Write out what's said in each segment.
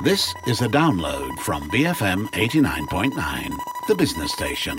This is a download from BFM 89.9, the business station.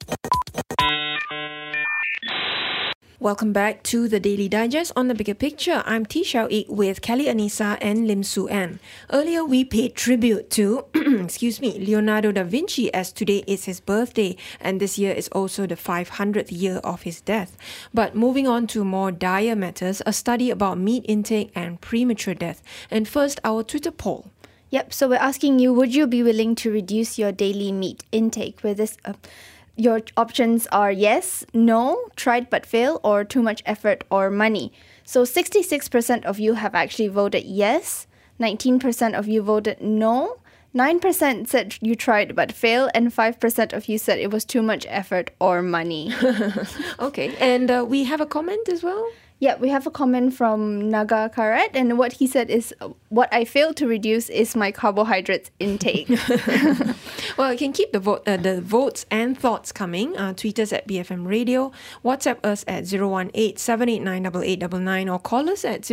Welcome back to the Daily Digest on The Bigger Picture. I'm T. Xiao Ik with Kelly Anissa and Lim Su An. Earlier, we paid tribute to Leonardo da Vinci, as today is his birthday, and this year is also the 500th year of his death. But moving on to more dire matters, a study about meat intake and premature death. And first, our Twitter poll. Yep, so we're asking you, would you be willing to reduce your daily meat intake? With this, your options are yes, no, tried but fail, or too much effort or money. So 66% of you have actually voted yes, 19% of you voted no, 9% said you tried but failed, and 5% of you said it was too much effort or money. Okay, and we have a comment as well? Yeah, we have a comment from Naga Karat, and what he said is, what I failed to reduce is my carbohydrates intake. Well, you can keep the votes and thoughts coming. Tweet us at BFM Radio, WhatsApp us at 018-789-8899, or call us at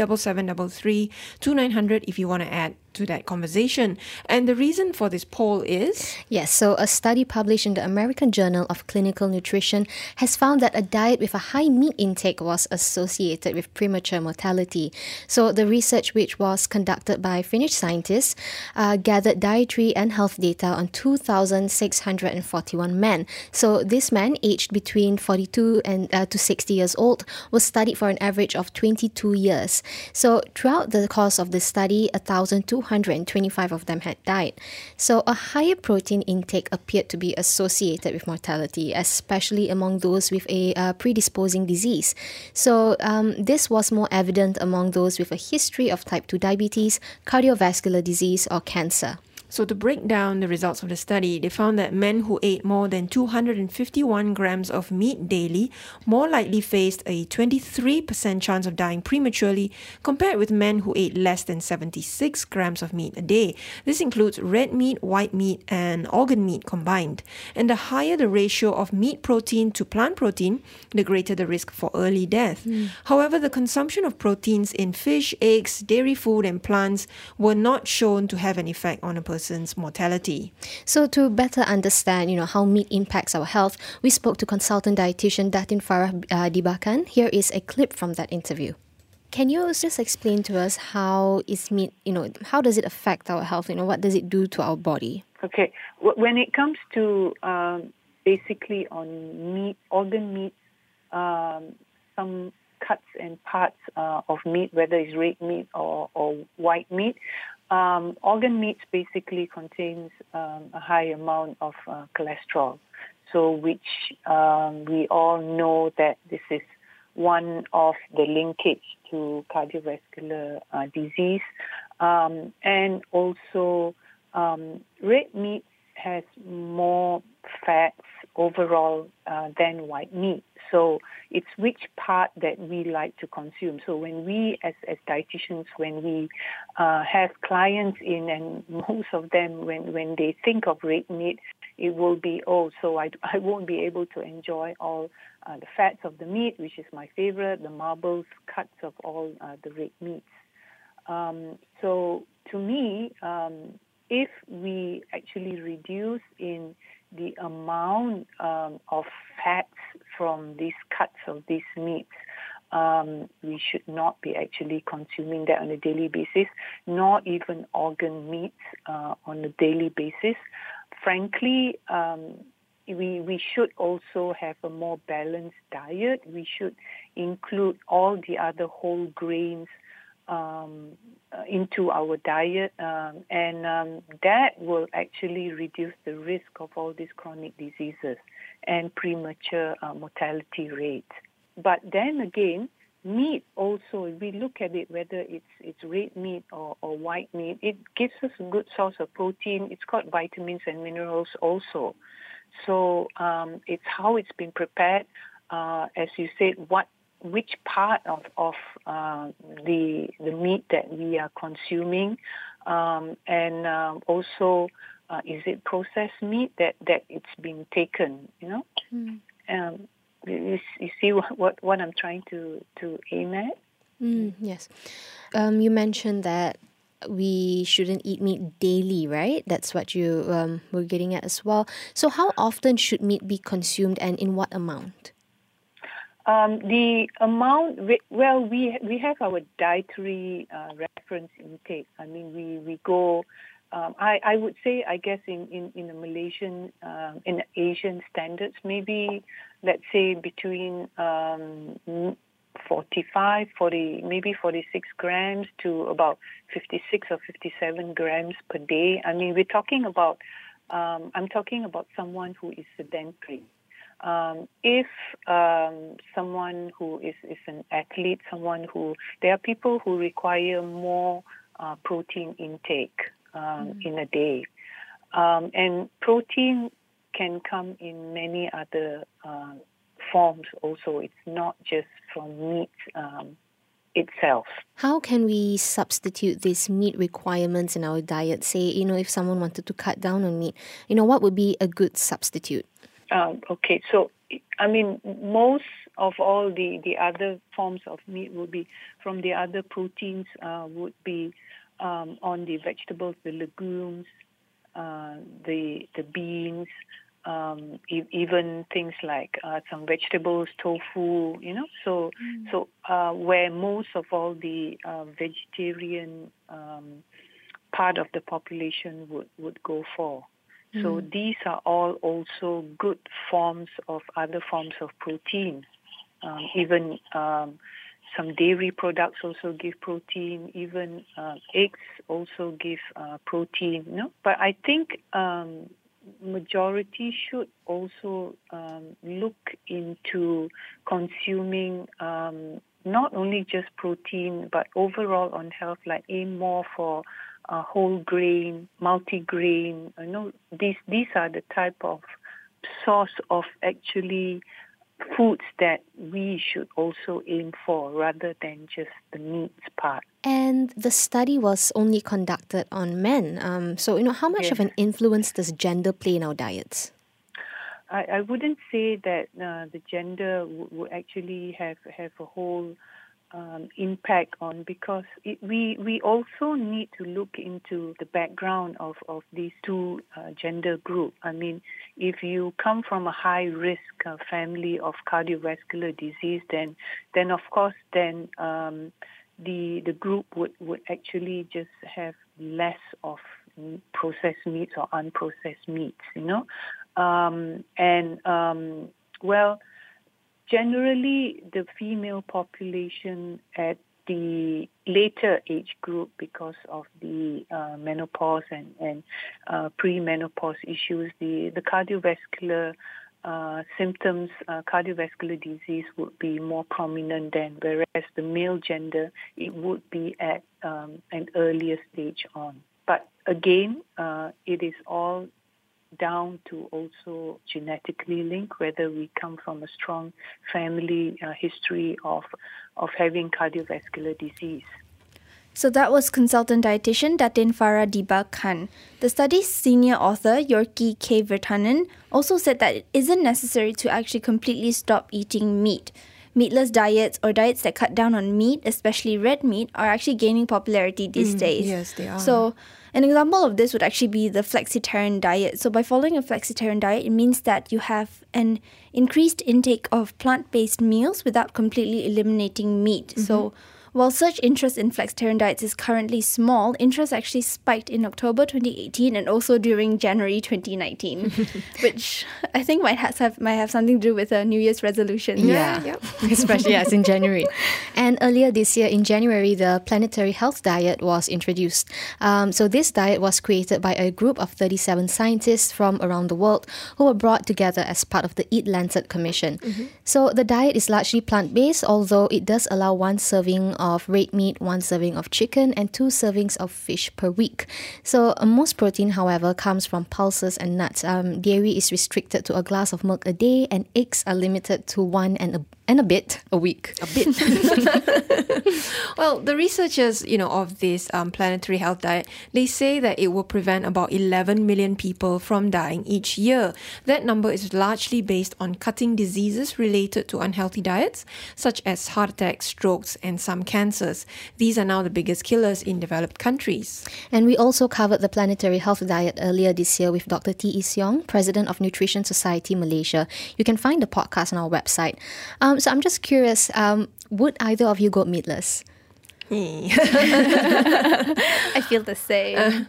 03-7733-2900 if you want to add to that conversation. And the reason for this poll is? Yes, so a study published in the American Journal of Clinical Nutrition has found that a diet with a high meat intake was associated with premature mortality. So the research, which was conducted by Finnish scientists, gathered dietary and health data on 2,641 men. So this men, aged between 42 to 60 years old, was studied for an average of 22 years. So throughout the course of the study, 1,225 of them had died. So a higher protein intake appeared to be associated with mortality, especially among those with a predisposing disease. So this was more evident among those with a history of type 2 diabetes, cardiovascular disease, or cancer. So to break down the results of the study, they found that men who ate more than 251 grams of meat daily more likely faced a 23% chance of dying prematurely compared with men who ate less than 76 grams of meat a day. This includes red meat, white meat, and organ meat combined. And the higher the ratio of meat protein to plant protein, the greater the risk for early death. However, the consumption of proteins in fish, eggs, dairy food, and plants were not shown to have an effect on a person's mortality. So to better understand, how meat impacts our health, we spoke to consultant dietitian Datin Farah Dibakan. Here is a clip from that interview. Can you just explain to us how is meat, how does it affect our health? What does it do to our body? Okay. When it comes to basically on meat, organ meat, some cuts and parts of meat, whether it's red meat or white meat, organ meats basically contains a high amount of cholesterol, so which we all know that this is one of the linkage to cardiovascular disease, and also red meat has more fats overall than white meat. So it's which part that we like to consume. So when we, as dietitians, when we have clients in, and most of them, when they think of red meat, it will be, so I won't be able to enjoy all the fats of the meat, which is my favorite, the marbles, cuts of all the red meats. So to me, if we actually reduce in the amount of fats from these cuts of these meats, we should not be actually consuming that on a daily basis, nor even organ meats on a daily basis. Frankly, we should also have a more balanced diet. We should include all the other whole grains into our diet, and that will actually reduce the risk of all these chronic diseases and premature mortality rates. But then again, meat also, if we look at it, whether it's red meat or white meat, it gives us a good source of protein. It's got vitamins and minerals also. So it's how it's been prepared. As you said, which part of the meat that we are consuming, and also is it processed meat that it's been taken? You see what I'm trying to aim at? Yes. You mentioned that we shouldn't eat meat daily, right? That's what you were getting at as well. So how often should meat be consumed and in what amount? The amount, we have our dietary reference intake. I mean, we go, I would say, I guess, in the Malaysian, in Asian standards, maybe, let's say, between 46 grams to about 56 or 57 grams per day. I mean, we're talking about, I'm talking about someone who is sedentary. If someone who is an athlete, there are people who require more protein intake in a day. And protein can come in many other forms also. It's not just from meat itself. How can we substitute these meat requirements in our diet? Say, if someone wanted to cut down on meat, what would be a good substitute? Okay, so, I mean, most of all the other forms of meat would be from the other proteins would be on the vegetables, the legumes, the beans, even things like some vegetables, tofu, So where most of all the vegetarian part of the population would go for. So these are all also good forms of other forms of protein. Even some dairy products also give protein. Even eggs also give protein. But I think majority should also look into consuming not only just protein, but overall on health, like aim more for whole grain, multi-grain. These are the type of source of actually foods that we should also aim for rather than just the meat part. And the study was only conducted on men. So, how much of an influence does gender play in our diets? I wouldn't say that the gender would actually have a whole impact on, because we also need to look into the background of these two gender group. I mean, if you come from a high risk family of cardiovascular disease, then of course the group would actually just have less of processed meats or unprocessed meats, generally, the female population at the later age group, because of the menopause and premenopause issues, the cardiovascular symptoms, cardiovascular disease would be more prominent then, whereas the male gender, it would be at an earlier stage on. But again, it is all down to also genetically linked, whether we come from a strong family history of having cardiovascular disease. So that was consultant dietitian Datin Farah Diba Khan. The study's senior author, Yorki K. Virtanen, also said that it isn't necessary to actually completely stop eating meat. Meatless diets or diets that cut down on meat, especially red meat, are actually gaining popularity these days. Yes, they are. So an example of this would actually be the flexitarian diet. So by following a flexitarian diet, it means that you have an increased intake of plant-based meals without completely eliminating meat. Mm-hmm. So while such interest in flexitarian diets is currently small, interest actually spiked in October 2018 and also during January 2019, which I think might have something to do with a New Year's resolution. Yeah. Yep. Especially as in January. And earlier this year, in January, the Planetary Health Diet was introduced. So this diet was created by a group of 37 scientists from around the world who were brought together as part of the Eat Lancet Commission. Mm-hmm. So the diet is largely plant-based, although it does allow one serving of red meat, 1 serving of chicken, and 2 servings of fish per week. So most protein, however, comes from pulses and nuts. Dairy is restricted to a glass of milk a day, and eggs are limited to 1 and and a bit a week. A bit. Well, the researchers, of this planetary health diet, they say that it will prevent about 11 million people from dying each year. That number is largely based on cutting diseases related to unhealthy diets, such as heart attacks, strokes, and some cancers. These are now the biggest killers in developed countries. And we also covered the planetary health diet earlier this year with Dr. T. E. Seong, President of Nutrition Society Malaysia. You can find the podcast on our website. So I'm just curious, would either of you go meatless? I feel the same.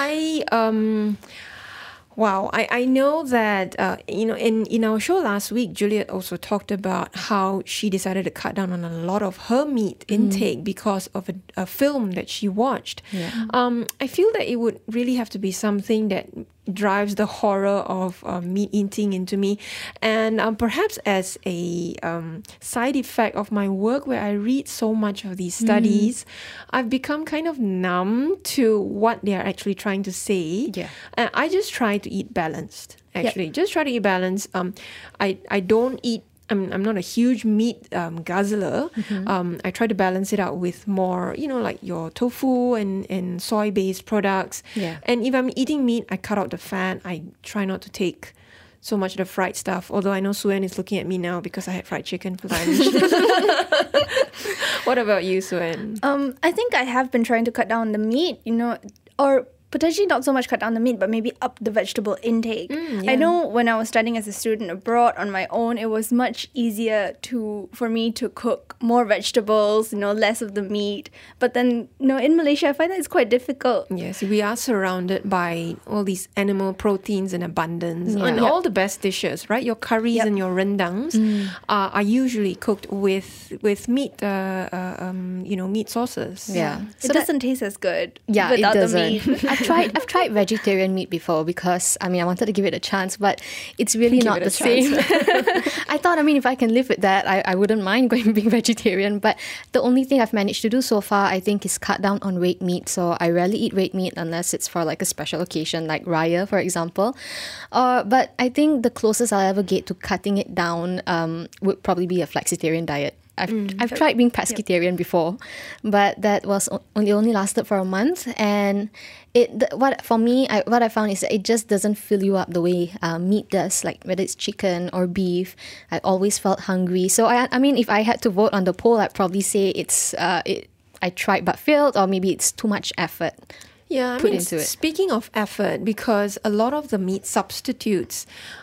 I know that, in our show last week, Juliet also talked about how she decided to cut down on a lot of her meat intake because of a film that she watched. Yeah. I feel that it would really have to be something that drives the horror of meat eating into me. And perhaps as a side effect of my work where I read so much of these studies, I've become kind of numb to what they are actually trying to say. Yeah. And I just try to eat balanced, actually. Just try to eat balanced. I don't eat, I'm not a huge meat guzzler. I try to balance it out with more, like your tofu and soy-based products. Yeah. And if I'm eating meat, I cut out the fat. I try not to take so much of the fried stuff. Although I know Suen is looking at me now because I had fried chicken for lunch. What about you, Suen? I think I have been trying to cut down the meat, or potentially not so much cut down the meat, but maybe up the vegetable intake. I know when I was studying as a student abroad on my own, it was much easier for me to cook more vegetables, less of the meat. But then, in Malaysia, I find that it's quite difficult. Yes, we are surrounded by all these animal proteins in abundance. Yeah. And all the best dishes, right? Your curries and your rendangs are usually cooked with meat, meat sauces. Yeah. It doesn't taste as good Yeah, without it the doesn't. meat. I've tried vegetarian meat before because I wanted to give it a chance, but it's really not the same. I thought, if I can live with that, I wouldn't mind being vegetarian. But the only thing I've managed to do so far, I think, is cut down on red meat. So I rarely eat red meat unless it's for like a special occasion, like Raya, for example. But I think the closest I'll ever get to cutting it down would probably be a flexitarian diet. I've tried being pescatarian before, but that was only lasted for a month, and what I found is that it just doesn't fill you up the way meat does. Like whether it's chicken or beef, I always felt hungry. So if I had to vote on the poll, I'd probably say I tried but failed, or maybe it's too much effort. Yeah, put into it. Speaking of effort, because a lot of the meat substitutes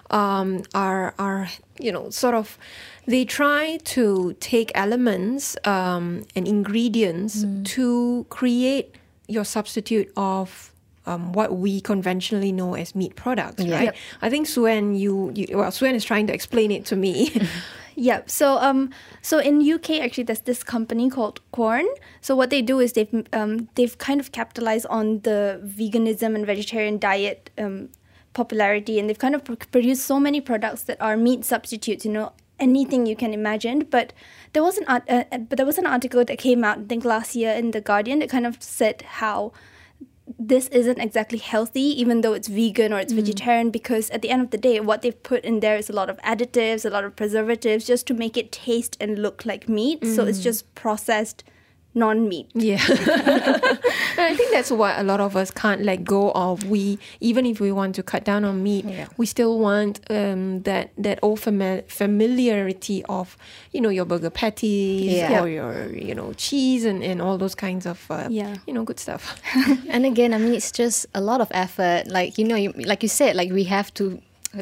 are sort of, they try to take elements and ingredients to create your substitute of what we conventionally know as meat products, right? Yep. I think Suen, Suen is trying to explain it to me. Yeah. So in UK actually there's this company called Quorn. So what they do is they've kind of capitalized on the veganism and vegetarian diet popularity, and they've kind of produced so many products that are meat substitutes. Anything you can imagine. But there was an article that came out, I think last year, in The Guardian that kind of said how this isn't exactly healthy, even though it's vegan or it's vegetarian, because at the end of the day, what they've put in there is a lot of additives, a lot of preservatives, just to make it taste and look like meat. So it's just processed non-meat. Yeah. And I think that's what a lot of us can't let go of. Even if we want to cut down on meat, we still want that old familiarity of, your burger patties or your cheese and all those kinds of, good stuff. And again, it's just a lot of effort. Like, like you said, like we have to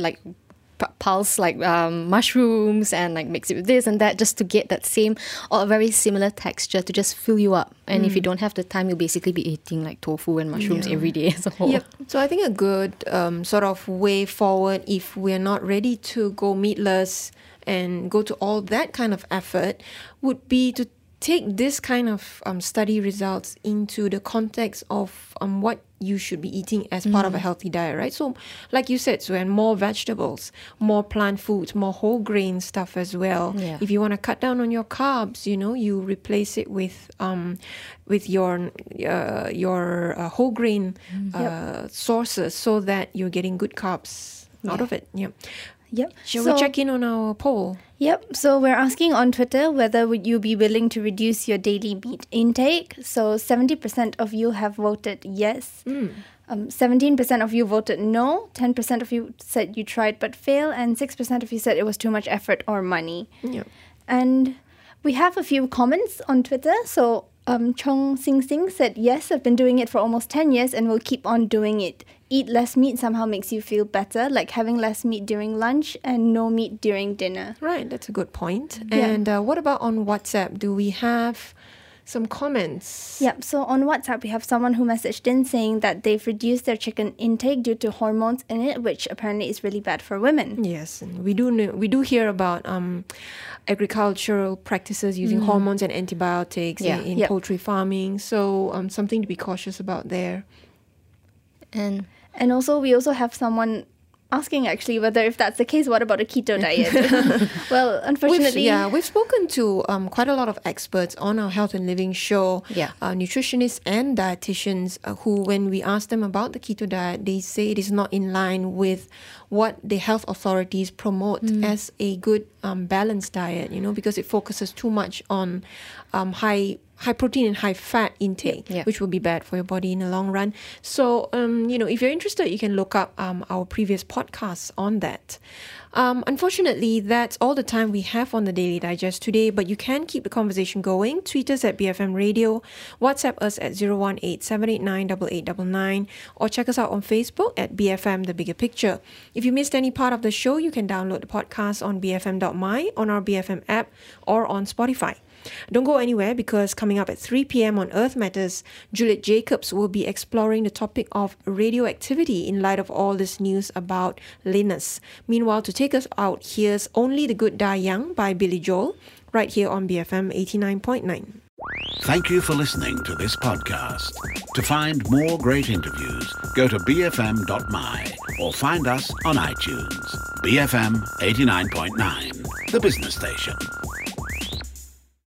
pulse mushrooms and mix it with this and that just to get that same or a very similar texture to just fill you up. And if you don't have the time, you'll basically be eating tofu and mushrooms every day as a whole. Yep. So I think a good sort of way forward, if we're not ready to go meatless and go to all that kind of effort, would be to take this kind of study results into the context of what you should be eating as part of a healthy diet, right? So like you said, Suen, more vegetables, more plant foods, more whole grain stuff as well. Yeah. If you want to cut down on your carbs, you replace it with your whole grain sources so that you're getting good carbs out of it. Yeah. Yep. Shall we check in on our poll? Yep. So we're asking on Twitter whether would you be willing to reduce your daily meat intake. So 70% of you have voted yes. 17% of you voted no. 10% of you said you tried but failed, and 6% of you said it was too much effort or money. Yep. And we have a few comments on Twitter. So Chong Sing Sing said, yes, I've been doing it for almost 10 years and will keep on doing it. Eat less meat somehow makes you feel better, like having less meat during lunch and no meat during dinner. Right, that's a good point. Yeah. And what about on WhatsApp? Do we have some comments? Yep, so on WhatsApp, we have someone who messaged in saying that they've reduced their chicken intake due to hormones in it, which apparently is really bad for women. Yes, and we do hear about agricultural practices using hormones and antibiotics in Yep. poultry farming. So something to be cautious about there. And also, we also have someone asking actually whether if that's the case, what about a keto diet? Well, unfortunately... We've spoken to quite a lot of experts on our Health and Living show, nutritionists and dietitians who, when we ask them about the keto diet, they say it is not in line with what the health authorities promote as a good balanced diet, because it focuses too much on high protein and high fat intake, which will be bad for your body in the long run. So, if you're interested, you can look up our previous podcasts on that. Unfortunately, that's all the time we have on the Daily Digest today, but you can keep the conversation going. Tweet us at BFM Radio, WhatsApp us at 018-789-8899, or check us out on Facebook at BFM The Bigger Picture. If you missed any part of the show, you can download the podcast on bfm.my, on our BFM app, or on Spotify. Don't go anywhere, because coming up at 3 p.m. on Earth Matters, Juliet Jacobs will be exploring the topic of radioactivity in light of all this news about Linus. Meanwhile, to take us out, here's Only the Good Die Young by Billy Joel, right here on BFM 89.9. Thank you for listening to this podcast. To find more great interviews, go to bfm.my or find us on iTunes. BFM 89.9, the business station.